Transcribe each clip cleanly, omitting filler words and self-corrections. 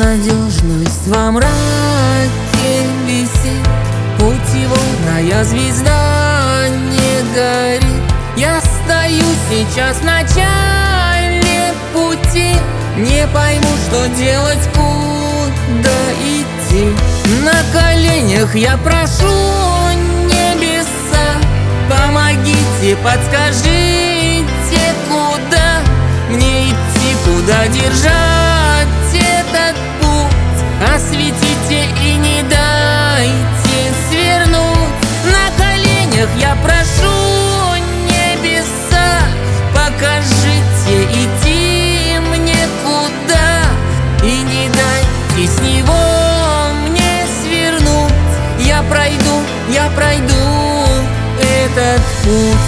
Безнадежность во мраке висит, путеводная звезда не горит. Я стою сейчас в начале пути, не пойму, что делать, куда идти. На коленях я прошу небеса, помогите, подскажите, куда мне идти, куда держать этот путь. Осветите и не дайте свернуть. На коленях я прошу небеса, покажите, идти мне куда, и не дайте с него мне свернуть. Я пройду этот путь.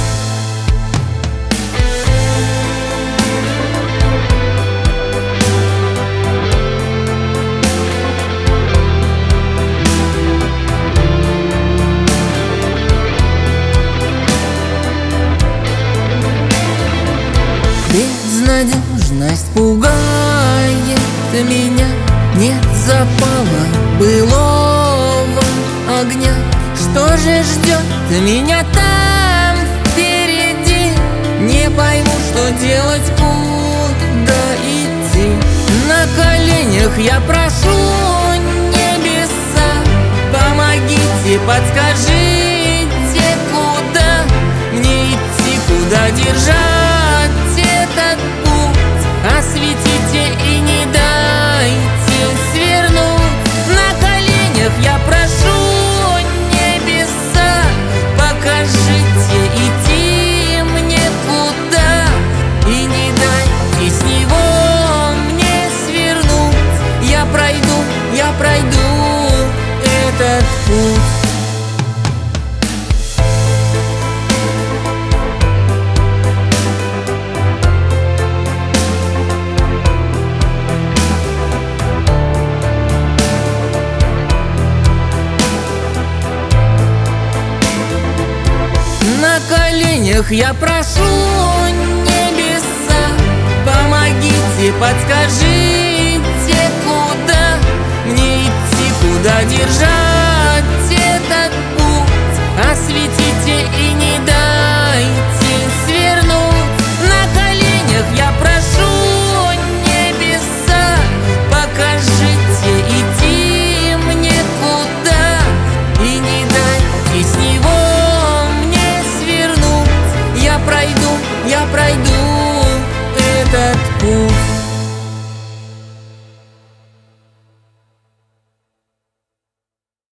Безнадежность пугает меня, нет запала былого огня. Что же ждет меня там впереди? Не пойму, что делать, куда идти. На коленях я прошу небеса, помогите, подскажите, куда мне идти, куда держать этот путь. Осветите и не дайте свернуть. На коленях я прошу небеса, покажите, идти мне куда, и не дайте с него мне свернуть. Я пройду этот путь. На коленях я прошу небеса, помогите, подскажите, куда мне идти, куда держать этот путь. Осветите